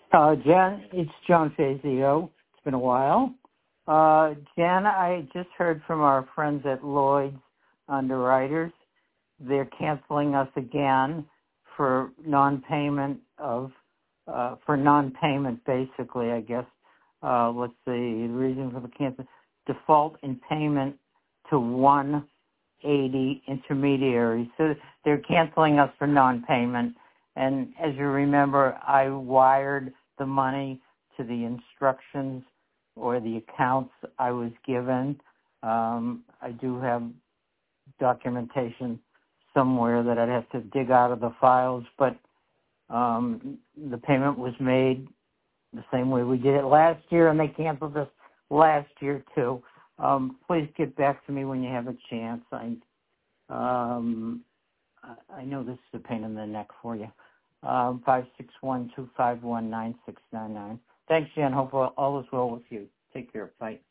Jen, it's John Fazio. It's been a while. Jen, I just heard from our friends at Lloyd's Underwriters. They're canceling us again for non-payment basically, I guess. Let's see, the reason for the cancel, default in payment to 180 intermediaries. So they're canceling us for non-payment. And as you remember, I wired the money to the instructions or the accounts I was given. I do have documentation somewhere that I'd have to dig out of the files, but the payment was made the same way we did it last year, and they canceled us last year too. Please get back to me when you have a chance. I know this is a pain in the neck for you. 561-251-9699. Thanks, Jan. Hope all is well with you. Take care. Bye.